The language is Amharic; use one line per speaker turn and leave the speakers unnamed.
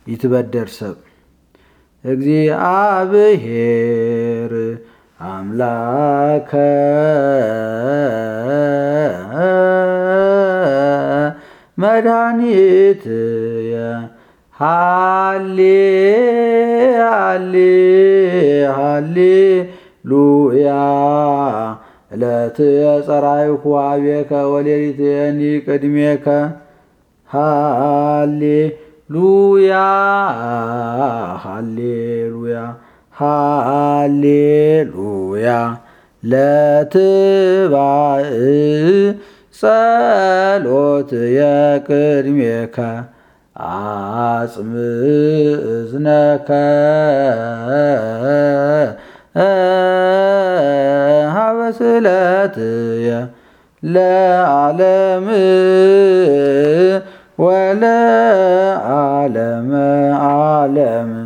ይትበደር ሰብ እግዚአብሔር አምላከ መድኃኒትየ ሃሌ ሃሌ ሃሌሉያ ዕለትየ ጸራይኩ ኀቤከ ወሌሊትየኒ ቅድሜከ ሃሌሉያ ሃሌሉያ ሃሌሉያ ለትባእ ጸሎትየ ቅድሜከ አጽምዕ እዝነከ ሀበ ስእለትየ ለዓለም ወለዓለመ ዓለም